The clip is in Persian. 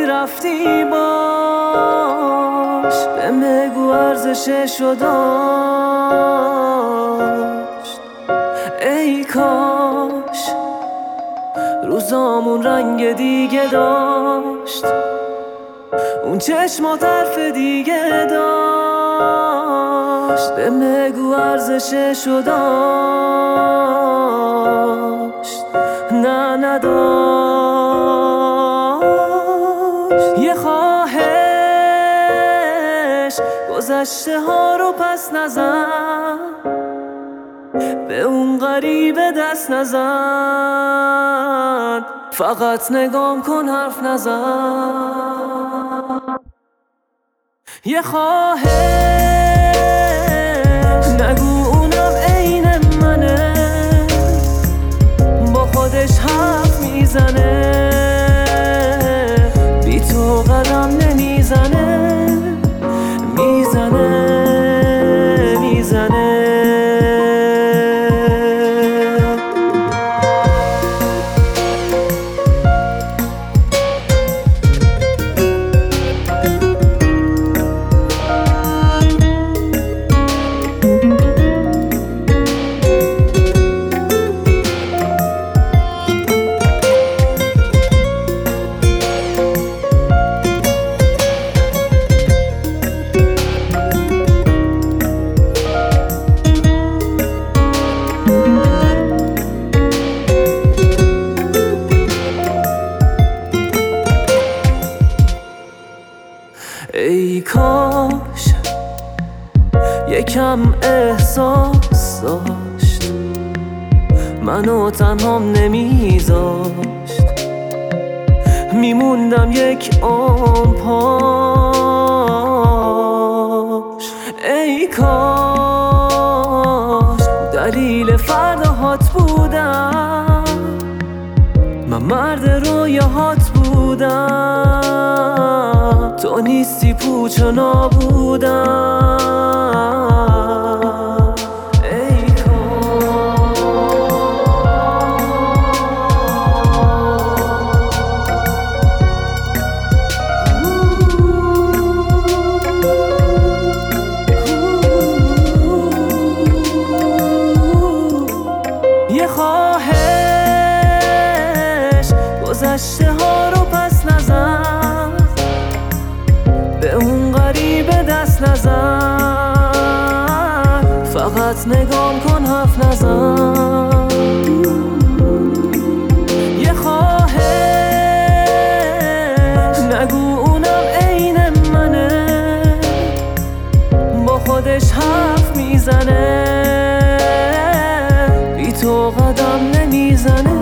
رفتی باش، به مگو ارزششو داشت. ای کاش روزامون رنگ دیگه داشت، اون چشمات حرف دیگه داشت، به مگو ارزششو داشت. نه نداشت. یه خواهش گذشته ها رو پس نزن، به اون غریبه دست نزن، فقط نگام کن حرف نزن. یه خواهش نگو اونم عین منه، با خودش حرف میزنه، بی تو قدم نمیزنه، میزنه. ای کاش یکم احساس داشت، منو تنهام نمیذاشت، میموندم یک عمر پاش. ای کاش دلیل فرداهات بودم، من مرد رویاهات بودم، تو نیستی پوچ و نابودم. ای یه خواهش گذشته ها رو پس نزن، به اون غریبه دست نزن، فقط نگام کن حرف نزن. یه خواهش نگو اونم عین منه، با خودش حرف میزنه، بی تو قدم نمیزنه.